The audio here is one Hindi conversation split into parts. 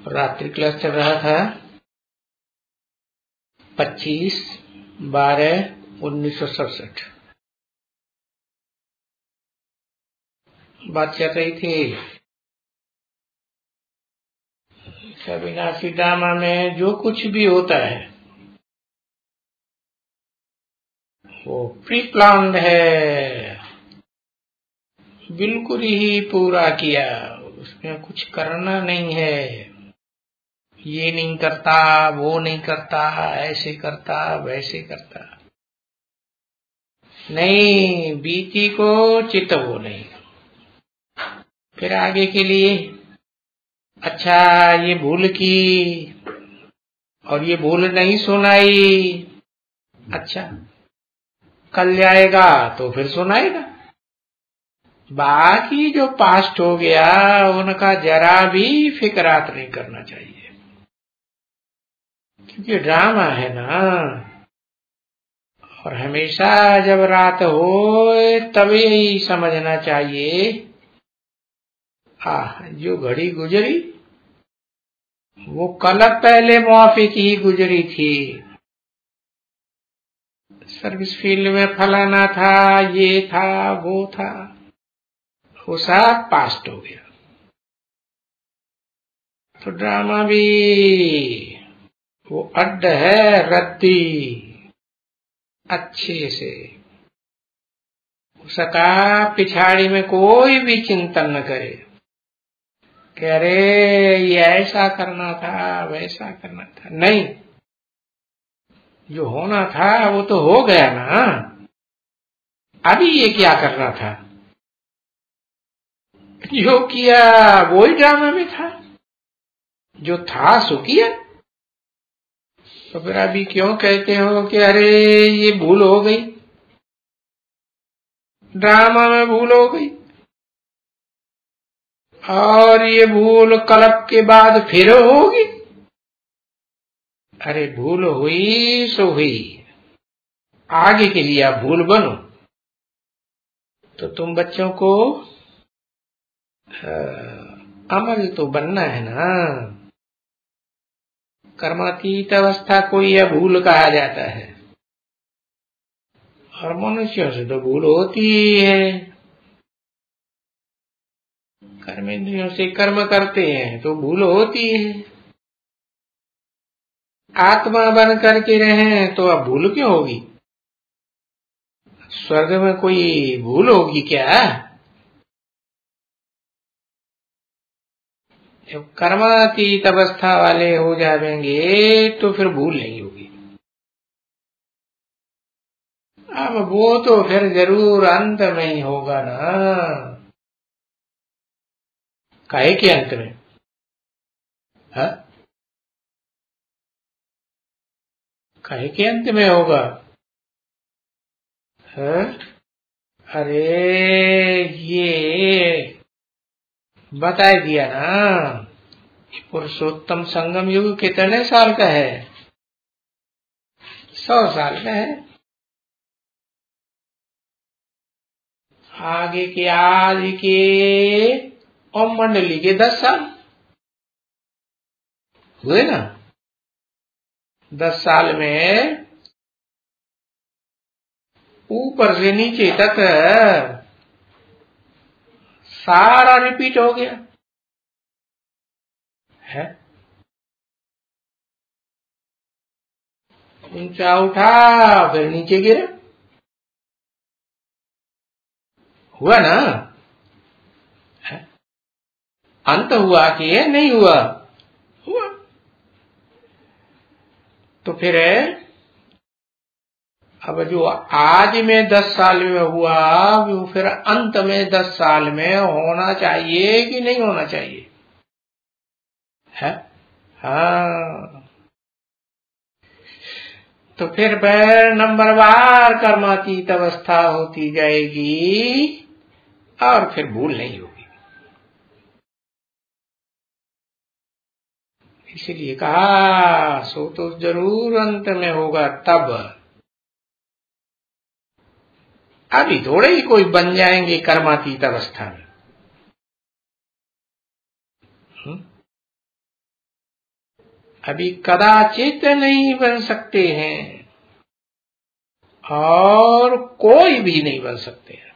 रात्रि क्लास चल रहा था 25/12/1967। बात चल रही थी अविनाशी ड्रामा में जो कुछ भी होता है वो प्री प्लान्ड है, बिल्कुल ही पूरा किया, उसमें कुछ करना नहीं है। ये नहीं करता, वो नहीं करता, ऐसे करता, वैसे करता नहीं, बीती को चित वो नहीं। फिर आगे के लिए अच्छा ये भूल की और ये भूल नहीं सुनाई, अच्छा कल जाएगा तो फिर सुनाएगा। बाकी जो पास्ट हो गया उनका जरा भी फिक्रात नहीं करना चाहिए, क्योंकि ड्रामा है ना। और हमेशा जब रात हो तभी यही समझना चाहिए जो घड़ी गुजरी वो कल पहले मुआफिक ही गुजरी थी। सर्विस फील्ड में फलाना था, ये था, वो था, वो सब पास्ट हो गया। तो ड्रामा भी वो अड्ड है रद्दी, अच्छे से उसका पिछाड़ी में कोई भी चिंतन न करे कि अरे ये ऐसा करना था, वैसा करना था। नहीं, जो होना था वो तो हो गया ना, अभी ये क्या करना था, जो किया वही ड्रामा में था, जो था सो किया। तो फिर अभी क्यों कहते हो कि अरे ये भूल हो गई, ड्रामा में भूल हो गई, और ये भूल कलप के बाद फिर होगी। अरे भूल हुई सो हुई, आगे के लिए आप भूल बनो। तो तुम बच्चों को अमल तो बनना है ना। कर्मातीत अवस्था को यह भूल कहा जाता है, और मनुष्यों से तो भूल होती है। कर्मेंद्रियों से कर्म करते हैं तो भूल होती है। आत्मा बन करके रहे तो अब भूल क्यों होगी? स्वर्ग में कोई भूल होगी क्या? जब कर्मातीत अवस्था वाले हो जाएंगे तो फिर भूल नहीं होगी। अब वो तो फिर जरूर अंत में ही होगा ना। काहे के अंत में? हा? काहे के अंत में होगा? हा? अरे ये बता दिया ना, पुरुषोत्तम संगम युग कितने साल का है? 100 साल का है। आगे के आज के और मंडली के 10 साल हुए ना। 10 साल में ऊपर से नीचे तक सारा रिपीट हो गया है। ऊंचा उठा फिर नीचे गिरा, हुआ ना। है? अंत हुआ कि नहीं हुआ? हुआ। तो फिर अब जो आज में 10 साल में हुआ वो फिर अंत में 10 साल में होना चाहिए कि नहीं होना चाहिए? है? हाँ। तो फिर नंबरवार कर्मातीत अवस्था होती जाएगी और फिर भूल नहीं होगी। इसीलिए कहा सो तो जरूर अंत में होगा तब। अभी थोड़े ही कोई बन जाएंगे कर्मातीत अवस्था में। अभी कदाचित नहीं बन सकते हैं और कोई भी नहीं बन सकते हैं।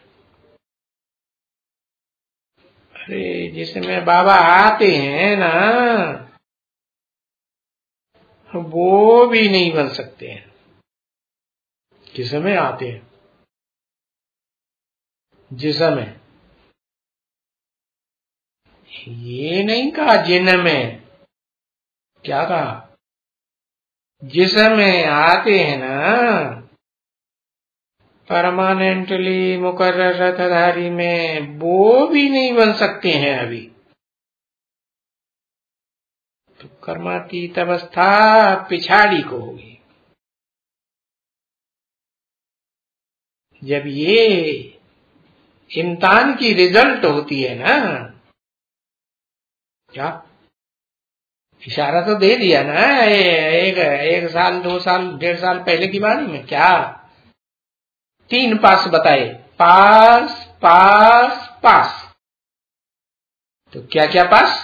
अरे जिसमें बाबा आते हैं ना, वो भी नहीं बन सकते हैं। किस समय आते हैं? जिस समय, ये नहीं कहा जिनमें, क्या कहा? जिस समय आते हैं ना परमानेंटली मुकर्रर रथधारी में, वो भी नहीं बन सकते हैं अभी। तो कर्मातीत अवस्था पिछाड़ी को होगी। जब ये इम्तिहान की रिजल्ट होती है ना, क्या इशारा तो दे दिया ना, एक साल 2 साल 1.5 साल पहले की बात में, क्या 3 पास बताए, पास पास पास। तो क्या क्या पास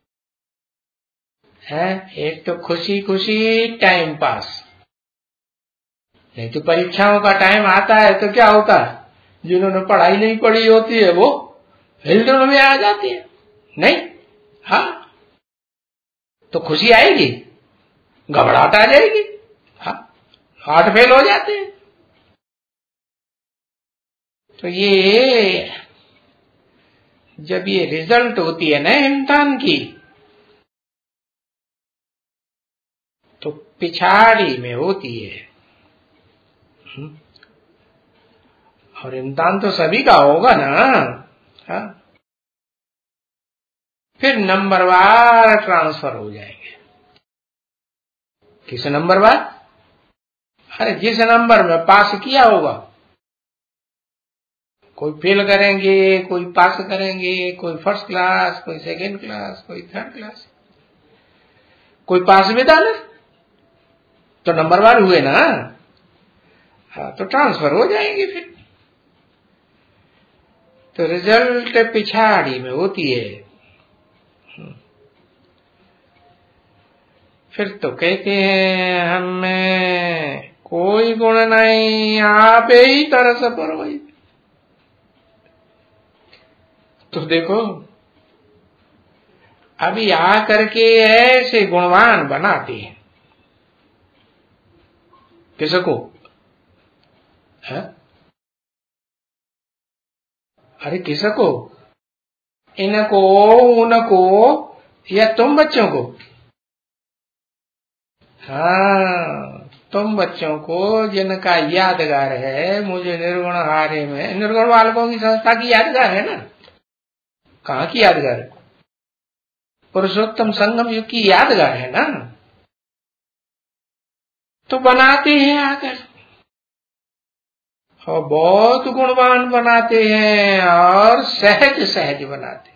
है? एक तो खुशी खुशी टाइम पास। नहीं तो परीक्षाओं का टाइम आता है तो क्या होता है, जिन्होंने पढ़ाई नहीं पढ़ी होती है वो हिलडोल में आ जाती है। नहीं, हाँ, तो खुशी आएगी, घबराहट आ जाएगी, हाँ, हार्ट फेल हो जाते हैं। तो ये जब ये रिजल्ट होती है ना इम्तिहान की, तो पिछाड़ी में होती है। और इम्तिहान तो सभी का होगा ना, हाँ? फिर नंबरवार ट्रांसफर हो जाएंगे। किस नंबरवार? अरे जिस नंबर में पास किया होगा, कोई फेल करेंगे, कोई पास करेंगे, कोई फर्स्ट क्लास, कोई सेकंड क्लास, कोई थर्ड क्लास, कोई पास विद्यालय, तो नंबरवार हुए ना, हाँ, तो ट्रांसफर हो जाएंगे फिर। तो रिजल्ट पिछाड़ी में होती है। फिर तो कहते हैं हमें कोई गुण नहीं, आप ही तरस पर वही। तो देखो अभी आकर के ऐसे गुणवान बनाते हैं किसको है? अरे किसको? इनको, उनको, या तुम बच्चों को? हाँ, तुम बच्चों को जिनका यादगार है मुझे निर्गुण हारे में, निर्गुण बालकों की संस्था की यादगार है ना। कहाँ की यादगार है? पुरुषोत्तम संगम युग की यादगार है ना। तो बनाते हैं आकर, और बहुत गुणवान बनाते हैं और सहज सहज बनाते हैं,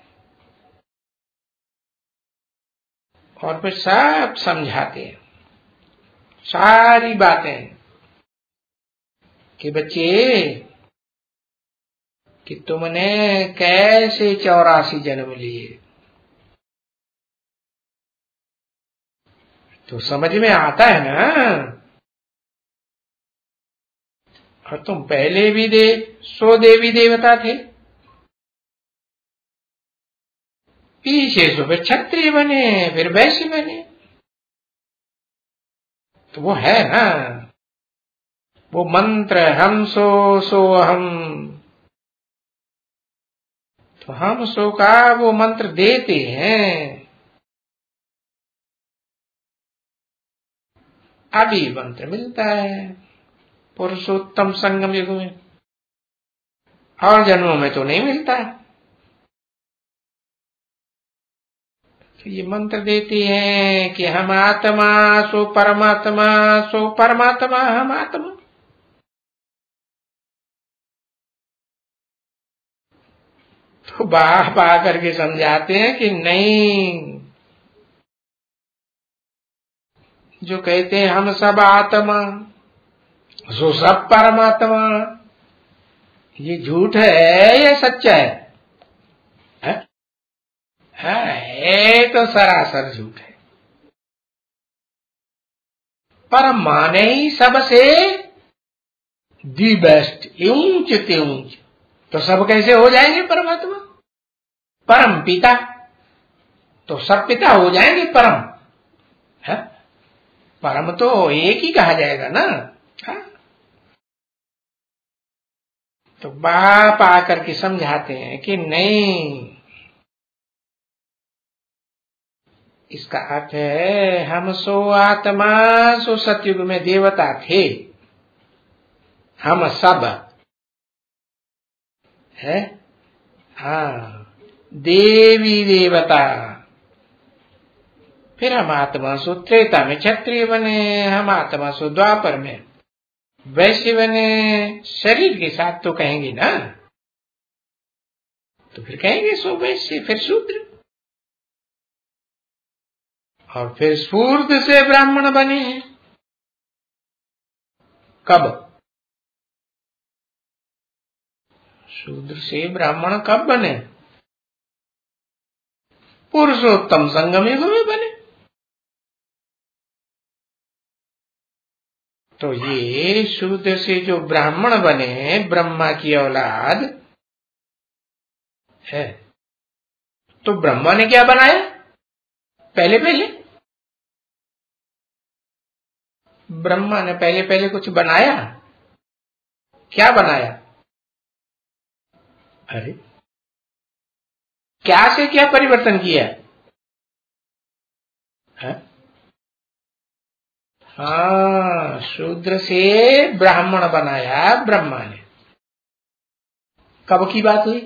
और फिर सब समझाते हैं सारी बातें कि बच्चे कि तुमने कैसे 84 जन्म लिए, तो समझ में आता है ना। और तुम पहले भी 100 देवी देवता थे, पीछे से फिर क्षत्रिय बने, फिर वैश्य बने, तो वो है ना वो मंत्र, हम सो हम, तो हम सो का वो मंत्र देते हैं। अभी मंत्र मिलता है पुरुषोत्तम संगम युग में, और जन्मों में तो नहीं मिलता। तो ये मंत्र देती हैं कि हम आत्मा सो परमात्मा, सो परमात्मा हम आत्मा। तो बाप आकर के समझाते हैं कि नहीं, जो कहते हैं हम सब आत्मा सो सब परमात्मा, ये झूठ है या सच्चा है? है तो सरासर झूठ है। परम माने ही सबसे दी बेस्ट, ऊंच ते ऊंच। तो सब कैसे हो जाएंगे परमात्मा? परम पिता, तो सब पिता हो जाएंगे परम है? परम तो एक ही कहा जाएगा ना। हा? तो बाप आकर के समझाते हैं कि नहीं, इसका अर्थ है हम सो आत्मा सो सतयुग में देवता थे, हम सब है। हाँ, देवी देवता। फिर हम आत्मा सो त्रेता में क्षत्रिय बने, हम आत्मा सो द्वापर में वैश्य बने। शरीर के साथ तो कहेंगे ना, तो फिर कहेंगे सो वैश्य, फिर शूद्र, और फिर स्फूर्त से ब्राह्मण बने हैं। कब? शूद्र से ब्राह्मण कब बने? पुरुषोत्तम संगम युग में बने। तो ये शूद्र से जो ब्राह्मण बने, ब्रह्मा की औलाद है, तो ब्रह्मा ने क्या बनाया? पहले पहले ब्रह्मा ने पहले पहले कुछ बनाया? क्या बनाया? अरे क्या से क्या परिवर्तन किया है? हाँ, शूद्र से ब्राह्मण बनाया ब्रह्मा ने। कब की बात हुई?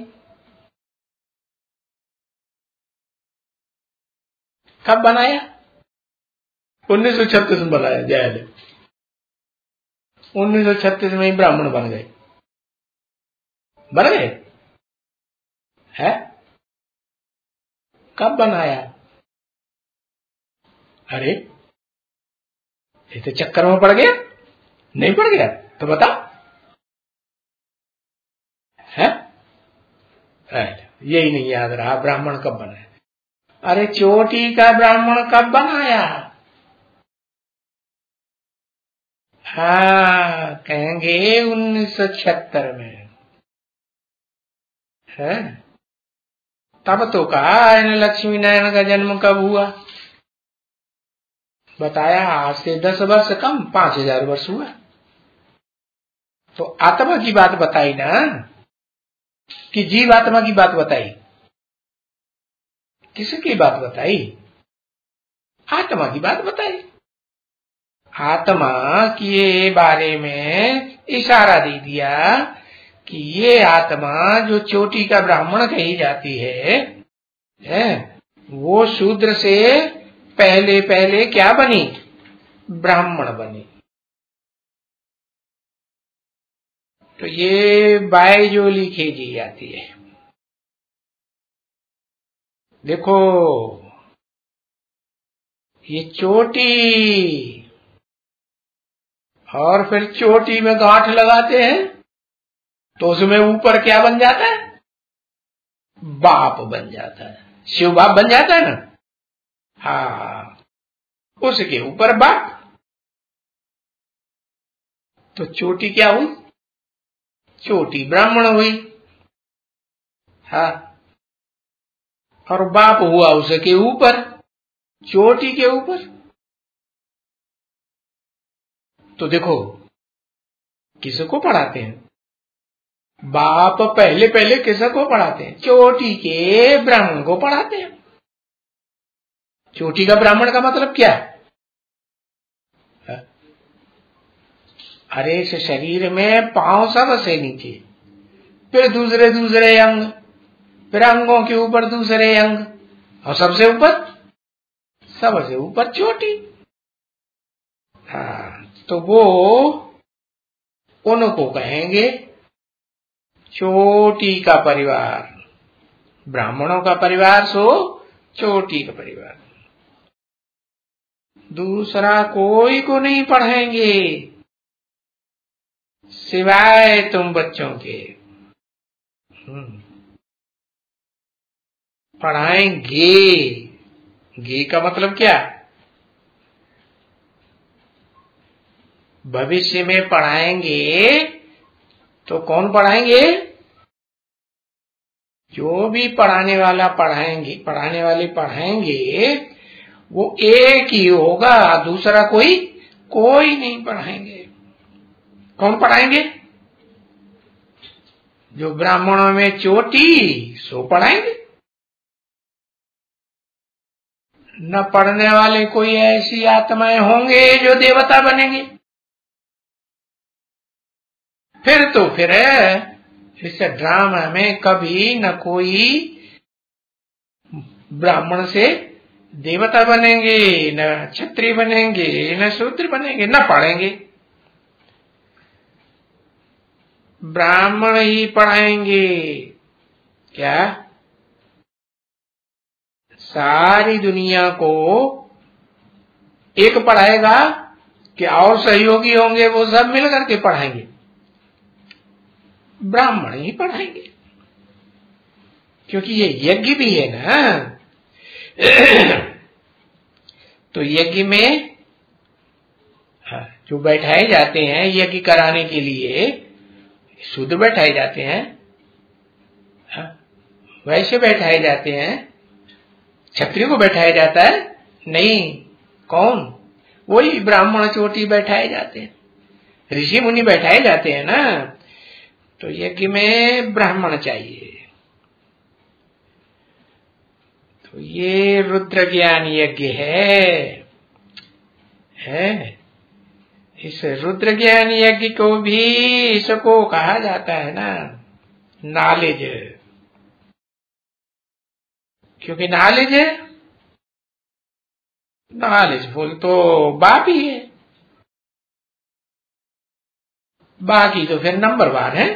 कब बनाया? 1936 में बनाया। जय 1936 में ही ब्राह्मण बन गए। बन गए है? कब बनाया? अरे ये तो चक्कर में पड़ गया। नहीं पड़ गया तो बता है? यही नहीं याद रहा ब्राह्मण कब बनाया। अरे चोटी का ब्राह्मण कब बनाया? हाँ, कहेंगे 1976 में है। तब तो कहा इन लक्ष्मी नारायण का जन्म कब हुआ? बताया आज से 10 वर्ष कम, 5000 वर्ष हुआ। तो आत्मा की बात बताई ना, कि जीव आत्मा की बात बताई? किसकी बात बताई? आत्मा की बात बताई। आत्मा के बारे में इशारा दे दिया कि ये आत्मा जो चोटी का ब्राह्मण कही जाती है, वो शूद्र से पहले पहले क्या बनी? ब्राह्मण बनी। तो ये बायजोली खींची जाती है। देखो ये चोटी, और फिर चोटी में गांठ लगाते हैं तो उसमें ऊपर क्या बन जाता है? बाप बन जाता है। शिव बाप बन जाता है ना। हाँ, उसके ऊपर बाप। तो चोटी क्या हुई? चोटी ब्राह्मण हुई। हाँ, और बाप हुआ उसके ऊपर, चोटी के ऊपर। तो देखो किसको पढ़ाते हैं? बाप पहले पहले किसको पढ़ाते हैं? चोटी के ब्राह्मण को पढ़ाते हैं। चोटी का ब्राह्मण का मतलब क्या है? अरे इस शरीर में पांव सबसे नीचे, फिर दूसरे दूसरे अंग, फिर अंगों के ऊपर दूसरे अंग, और सबसे ऊपर चोटी। हाँ, तो वो उनको कहेंगे चोटी का परिवार। ब्राह्मणों का परिवार सो चोटी का परिवार। दूसरा कोई को नहीं पढ़ाएंगे सिवाय तुम बच्चों के। पढ़ाएंगे। गे का मतलब क्या? भविष्य में पढ़ाएंगे तो कौन पढ़ाएंगे? जो भी पढ़ाने वाले पढ़ाएंगे वो एक ही होगा, दूसरा कोई नहीं पढ़ाएंगे। कौन पढ़ाएंगे? जो ब्राह्मणों में चोटी सो पढ़ाएंगे। न पढ़ने वाले कोई ऐसी आत्माएं होंगे जो देवता बनेंगे। फिर इस ड्रामा में कभी न कोई ब्राह्मण से देवता बनेंगे, न क्षत्रिय बनेंगे, न शूद्र बनेंगे, न पढ़ेंगे। ब्राह्मण ही पढ़ाएंगे। क्या सारी दुनिया को एक पढ़ाएगा कि और सहयोगी होंगे वो सब मिलकर के पढ़ाएंगे? ब्राह्मण ही पढ़ाएंगे, क्योंकि ये यज्ञ भी है ना। तो यज्ञ में जो बैठाए जाते हैं यज्ञ कराने के लिए, शुद्ध बैठाए जाते हैं, वैसे बैठाए जाते हैं। क्षत्रिय को बैठाया जाता है नहीं। कौन? वही ब्राह्मण चोटी बैठाए जाते हैं, ऋषि मुनि बैठाए जाते हैं ना। तो यज्ञ में ब्राह्मण चाहिए। तो ये रुद्र ज्ञान यज्ञ है। इस रुद्र ज्ञान यज्ञ को भी इसको कहा जाता है ना नॉलेज, क्योंकि नॉलेजफुल तो बाप ही है, बाकी तो फिर नंबरवार है।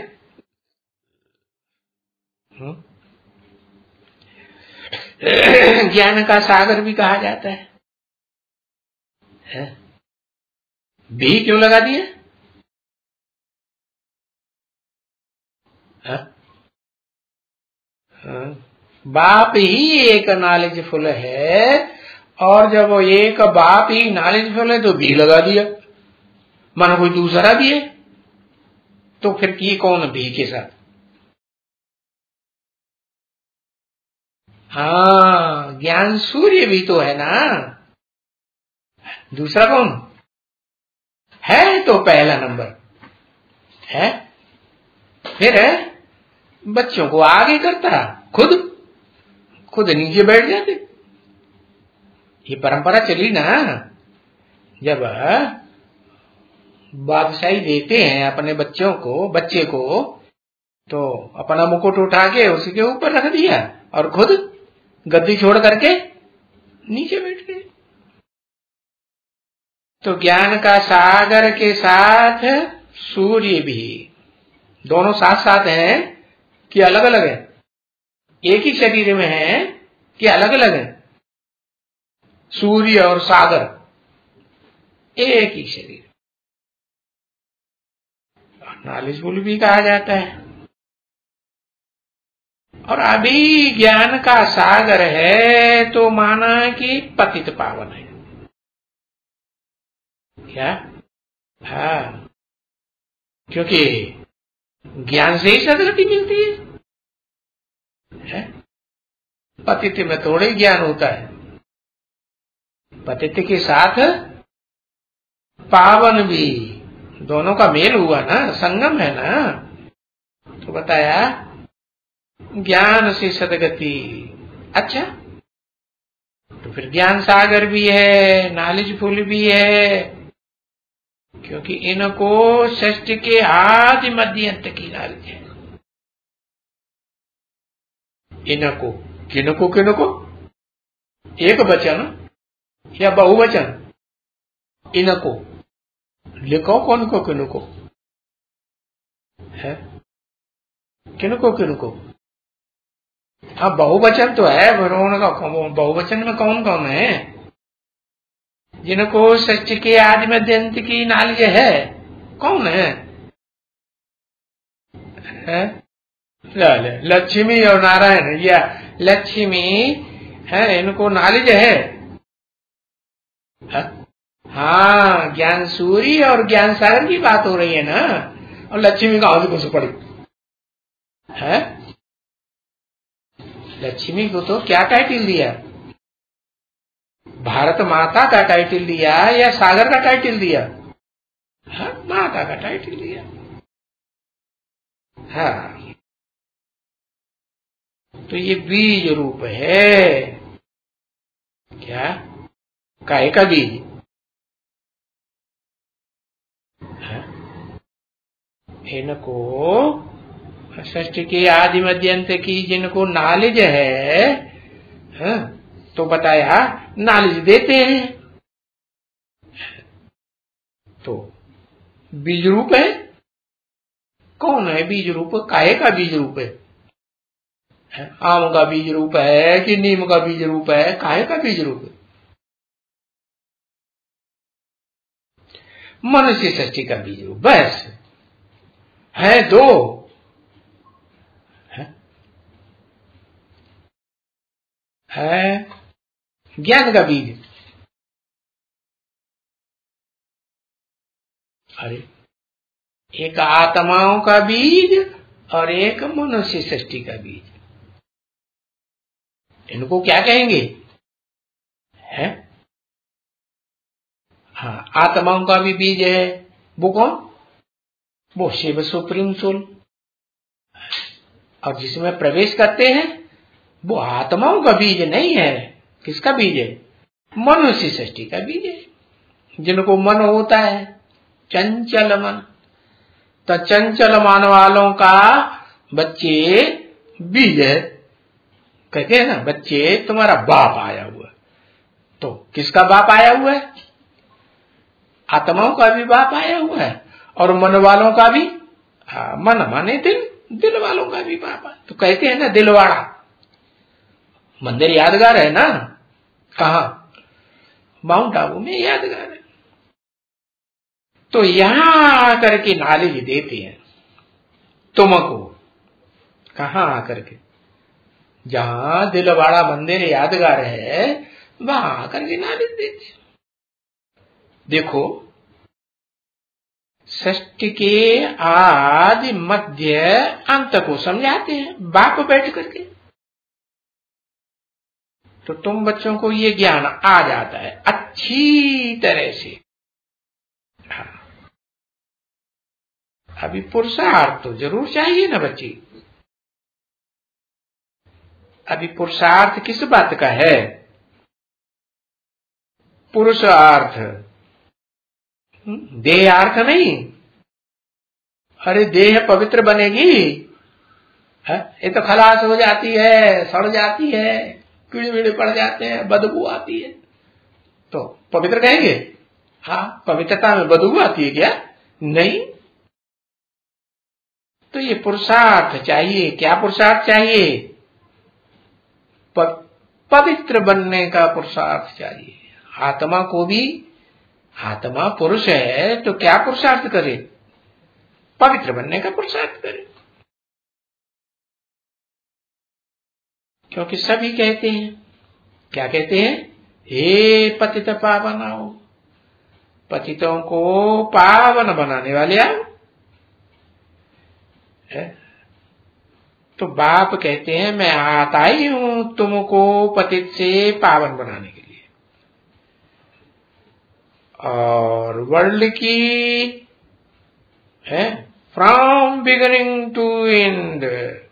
ज्ञान का सागर भी कहा जाता है। भी क्यों लगा दिया? बाप ही एक नॉलेजफुल है, और जब वो एक बाप ही नॉलेजफुल है तो भी लगा दिया, मानो कोई दूसरा भी है। तो फिर की कौन भी के साथ? हाँ, ज्ञान सूर्य भी तो है ना, दूसरा कौन है? तो पहला नंबर है। फिर बच्चों को आगे करता, खुद नीचे बैठ जाते। ये परंपरा चली ना। जब बादशाही देते हैं अपने बच्चे को तो अपना मुकुट उठा के उसी के ऊपर रख दिया और खुद गद्दी छोड़ करके नीचे बैठ गए। तो ज्ञान का सागर के साथ सूर्य भी, दोनों साथ साथ हैं कि अलग अलग है? एक ही शरीर में है कि अलग अलग है? सूर्य और सागर एक ही शरीर। नॉलेजफुल भी कहा जाता है। और अभी ज्ञान का सागर है तो माना कि पतित पावन है। क्या? हाँ, क्योंकि ज्ञान से ही सदगति मिलती है। पतित में थोड़े ज्ञान होता है, पतित के साथ पावन भी, दोनों का मेल हुआ ना, संगम है ना। तो बताया ज्ञान से सदगति। अच्छा, तो फिर ज्ञान सागर भी है, नॉलेजफुल भी है, क्योंकि इनको षष्ठ के आदि मध्य अंत की नॉलेज है। इनको किनको एक वचन या बहुवचन? इनको लिखो, कौन को किनको है? किनको? हाँ, बहुवचन तो है, बहुवचन में कौन कौन है? जिनको षष्ठ के आदि मध्य अंत की नॉलेज है, कौन है? लक्ष्मी और नारायण, या लक्ष्मी है, इनको नॉलेज है। हाँ, ज्ञान सूर्य और ज्ञान सागर की बात हो रही है ना। और लक्ष्मी कहां से घुस पड़ी है? लक्ष्मी को तो क्या टाइटल दिया? भारत माता का टाइटल दिया या सागर का टाइटल दिया? हाँ, माता का टाइटल दिया। हाँ, तो ये बीज रूप है। क्या? काय का बीज? हाँ? इनको षष्ठी के आदि मध्य अंत की जिनको नॉलेज है, हाँ, तो बताया नॉलेज देते हैं। तो बीज रूप है। कौन है बीज रूप? काहे का बीज रूप है? आम का बीज रूप है कि नीम का बीज रूप है? काहे का बीज रूप है? मनुष्य सृष्टि का बीज रूप। बस है दो है ज्ञान का बीज। अरे, एक आत्माओं का बीज और एक मनुष्य सृष्टि का बीज। इनको क्या कहेंगे? है? हाँ, आत्माओं का भी बीज है। वो कौन? वो शिव सुप्रीम सोल। और जिसमें प्रवेश करते हैं वो आत्माओं का बीज नहीं है। किसका बीज है? मनुष्य सृष्टि का बीज है। जिनको मन होता है, चंचल मन, तो चंचल मन वालों का बच्चे बीज है। कहते हैं ना, बच्चे तुम्हारा बाप आया हुआ। तो किसका बाप आया हुआ है? आत्माओं का भी बाप आया हुआ है और मन वालों का भी। मन माने दिल, दिल वालों का भी बाप है। तो कहते हैं ना, दिलवाड़ा मंदिर यादगार है ना। कहा? माउंट आबू में यादगार है। तो यहां आकर के नॉलेज देते हैं तुमको। कहां आकर के? जहां दिलवाड़ा मंदिर यादगार है वहां आकर के नॉलेज देते हैं। देखो, षष्ठ के आदि मध्य अंत को समझाते हैं बाप बैठ करके। तो तुम बच्चों को ये ज्ञान आ जाता है अच्छी तरह से। हाँ, अभी पुरुषार्थ तो जरूर चाहिए ना बच्ची। अभी पुरुषार्थ किस बात का है? पुरुषार्थ, देह अर्थ नहीं। अरे देह पवित्र बनेगी है? ये तो खलास हो जाती है, सड़ जाती है, कीड़े वीड़े पड़ जाते हैं, बदबू आती है। तो पवित्र कहेंगे? हाँ, पवित्रता में बदबू आती है क्या? नहीं। तो ये पुरुषार्थ चाहिए। क्या पुरुषार्थ चाहिए? पवित्र बनने का पुरुषार्थ चाहिए। आत्मा को भी, आत्मा पुरुष है तो क्या पुरुषार्थ करे? पवित्र बनने का पुरुषार्थ करे। क्योंकि सभी कहते हैं, क्या कहते हैं? हे पतित पावन आओ, पतितों को पावन बनाने वाले आओ। तो बाप कहते हैं मैं आता ही हूं तुमको पतित से पावन बनाने के लिए। और वर्ल्ड की है from beginning to end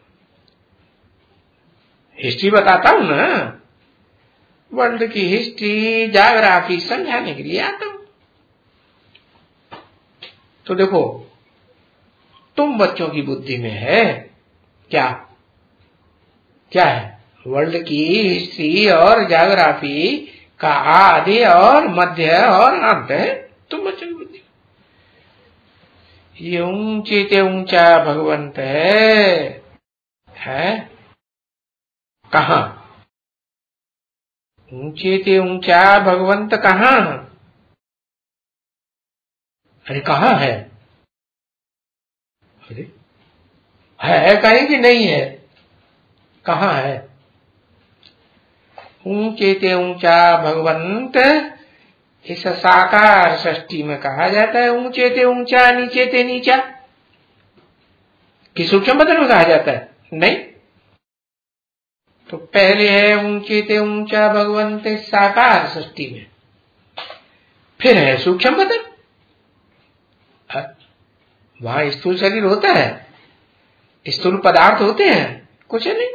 history बताता हूं ना। वर्ल्ड की हिस्ट्री, जाग्राफी समझाने के लिए आता हूं। तो देखो, तुम बच्चों की बुद्धि में है क्या? क्या है? वर्ल्ड की हिस्ट्री और जाग्राफी का आदि और मध्य और अंत है तुम बच्चों की बुद्धि। ये ऊंचे से ऊंचा भगवंत है? कहां? ऊंचे से ऊंचा भगवंत कहां? अरे कहां है? अरे है कहीं कि नहीं है? कहां है? ऊंचे से ऊंचा भगवंत इस साकार षष्ठी में कहा जाता है ऊंचे थे ऊंचा, नीचे थे नीचा। कि सूक्ष्म बदन में कहा जाता है? नहीं। तो पहले है ऊंचे थे ऊंचा भगवंत साकार षष्ठी में, फिर है सूक्ष्म बदन। वहां स्थूल शरीर होता है, स्थूल पदार्थ होते हैं, कुछ नहीं।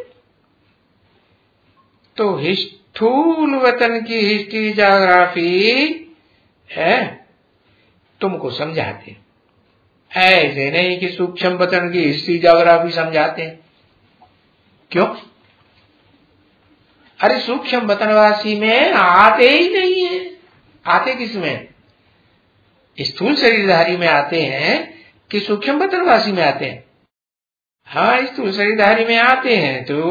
तो स्थूल वतन की हिस्ट्री जोग्राफी है तुमको समझाते, ऐसे नहीं कि सूक्ष्म वतन की हिस्ट्री जोग्राफी समझाते हैं। क्यों? अरे सूक्ष्म वतनवासी में आते ही नहीं है। आते किसमें? स्थूल शरीरधारी में आते हैं कि सूक्ष्म वतनवासी में आते हैं? हाँ, स्थूल शरीरधारी में आते हैं। तो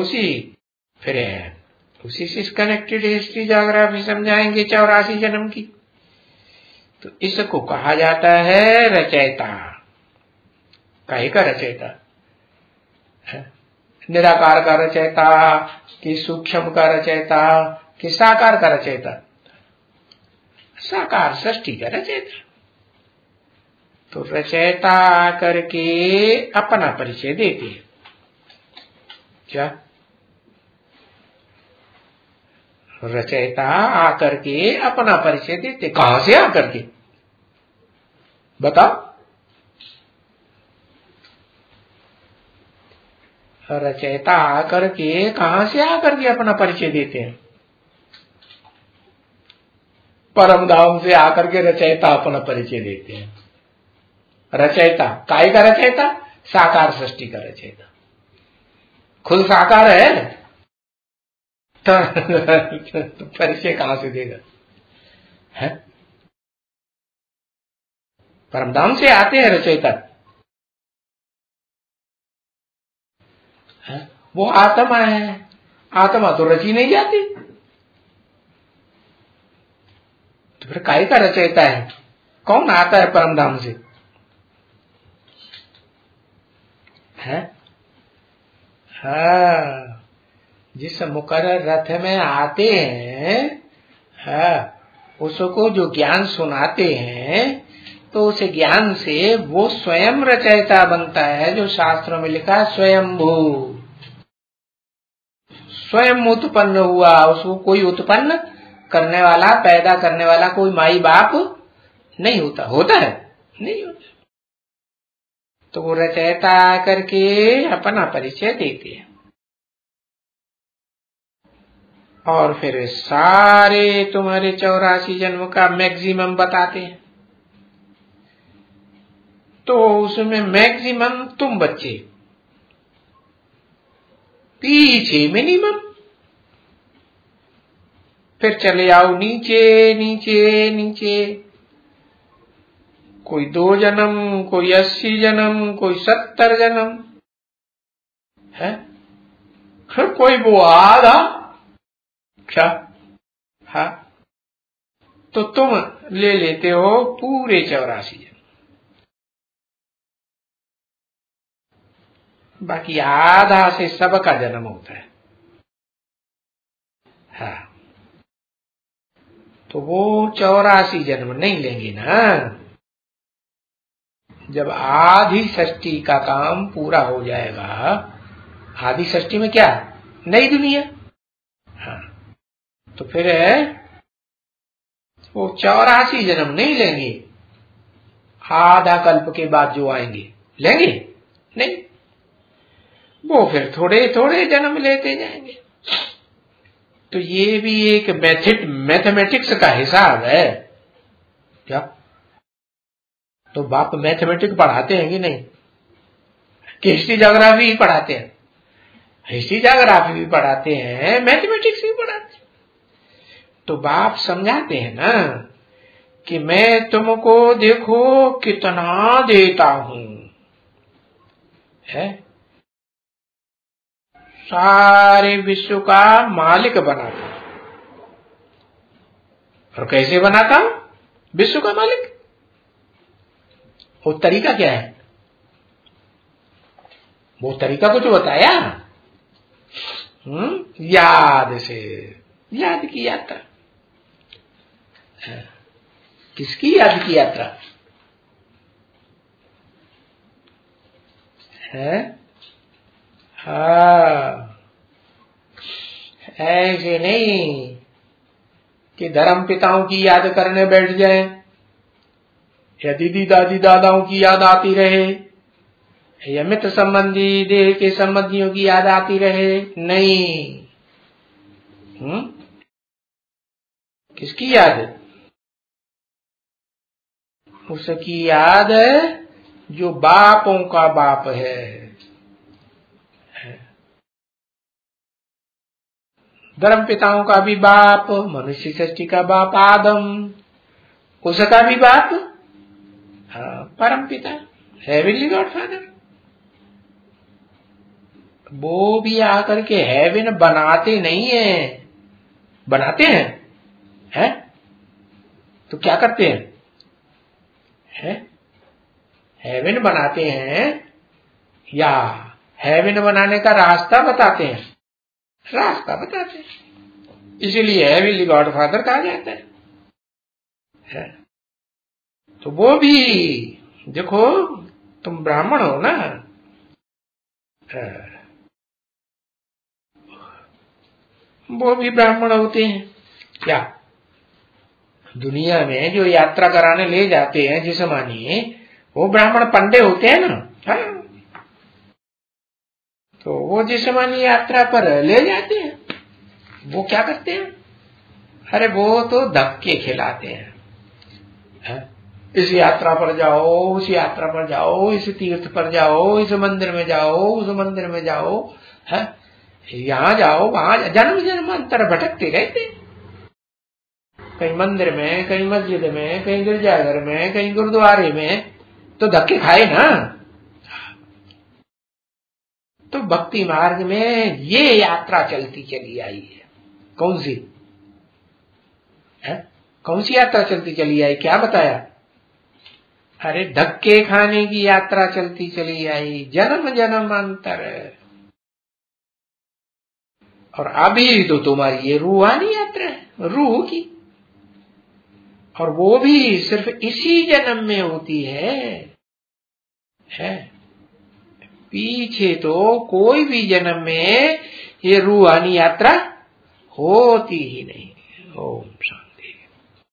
उसी से कनेक्टेड हिस्ट्री जोग्राफी समझाएंगे 84 जन्म की। तो इसको कहा जाता है रचयिता। काहे का रचयिता? निराकार का रचयिता कि सूक्ष्म का रचयिता कि साकार का रचयिता? साकार सृष्टि का रचयिता। तो रचयिता करके अपना परिचय देते हैं। क्या? रचयिता आकर के अपना परिचय देते। कहां से आकर के? बताओ। रचयिता आकर के कहां से आकर के अपना परिचय देते हैं? परम धाम से आकर के रचयिता अपना परिचय देते हैं। रचयिता काय का रचयिता? साकार सृष्टि का रचयिता। खुद साकार है तो परिचय कहां से देगा? है? परमधाम से आते हैं रचयिता। वो आत्मा है, आत्मा तो रची नहीं जाती। तो फिर काय का रचयिता है? कौन आता है परमधाम से? है? हाँ, जिस मुकर्रर रथ में आते हैं, हाँ, उसको जो ज्ञान सुनाते हैं, तो उस ज्ञान से वो स्वयं रचयिता बनता है। जो शास्त्रों में लिखा है स्वयंभू, स्वयं उत्पन्न हुआ। उसको कोई उत्पन्न करने वाला, पैदा करने वाला कोई माई बाप नहीं होता। होता है? नहीं होता। तो वो रचयिता करके अपना परिचय देते हैं और फिर सारे तुम्हारे 84 जन्म का मैक्सिमम बताते हैं। तो उसमें मैक्सिमम तुम बच्चे, पीछे मिनिमम, फिर चले आओ नीचे नीचे नीचे। कोई 2 जन्म, कोई 80 जन्म, कोई 70 जन्म है, फिर कोई वो आधा। क्या? हाँ, तो तुम ले लेते हो पूरे 84 जन्म, बाकी आधा से सबका जन्म होता है। हाँ, तो वो 84 जन्म नहीं लेंगे ना। जब आधी षष्ठी का काम पूरा हो जाएगा, आधी षष्ठी में क्या? नई दुनिया। हाँ, तो फिर वो 84 जन्म नहीं लेंगे। आधा कल्प के बाद जो आएंगे लेंगे? नहीं, वो फिर थोड़े थोड़े जन्म लेते जाएंगे। तो ये भी एक मैथमेटिक्स का हिसाब है। क्या? तो बाप मैथमेटिक्स पढ़ाते हैं कि नहीं? कि हिस्ट्री जोग्राफी ही पढ़ाते हैं? हिस्ट्री जोग्राफी भी पढ़ाते हैं, मैथमेटिक्स भी पढ़ाते हैं। तो बाप समझाते हैं ना कि मैं तुमको देखो कितना देता हूं, है? सारे विश्व का मालिक बनाता हूं। और कैसे बनाता हूं विश्व का मालिक? वो तरीका क्या है? वो तरीका कुछ बताया? याद से, याद किया था। किसकी याद की यात्रा है? हाँ, ऐसे नहीं कि धर्म पिताओं की याद करने बैठ जाए या दीदी दादी दादाओं की याद आती रहे या मित्र संबंधी देह के संबंधियों की याद आती रहे। नहीं, किसकी याद? उसकी याद जो बापों का बाप है। धर्म पिताओं का भी बाप, मनुष्य सृष्टि का बाप आदम, उसका भी बाप परम पिता हेवनली गॉडफादर। वो भी आकर के हेवन बनाते नहीं है, बनाते हैं तो क्या करते हैं? हेवन बनाते हैं या हेवन बनाने का रास्ता बताते हैं? रास्ता बताते हैं, इसीलिए हेवनली गॉडफादर कहा जाता है। तो वो भी देखो, तुम ब्राह्मण हो ना, वो भी ब्राह्मण होते हैं। क्या दुनिया में जो यात्रा कराने ले जाते हैं जिसे मानिए वो ब्राह्मण पंडे होते हैं ना। तो वो जिसे मानिए यात्रा पर ले जाते हैं, वो क्या करते हैं? अरे वो तो धक्के खिलाते हैं। इस यात्रा पर जाओ, उस यात्रा पर जाओ, इस तीर्थ पर जाओ, इस मंदिर में जाओ, उस मंदिर में जाओ, यहाँ जाओ वहां, जन्म जन्मांतर भटकते रहते, कहीं मंदिर में, कहीं मस्जिद में, कहीं गिरजाघर में, कहीं गुरुद्वारे में, तो धक्के खाए ना। तो भक्ति मार्ग में ये यात्रा चलती चली आई है। कौन सी कौन सी यात्रा चलती चली आई? क्या बताया? अरे धक्के खाने की यात्रा चलती चली आई, जन्म जन्मांतर। और अभी तो तुम्हारी ये रूहानी यात्रा है, रूह की, और वो भी सिर्फ इसी जन्म में होती है। पीछे तो कोई भी जन्म में ये रूहानी यात्रा होती ही नहीं। ओम शांति।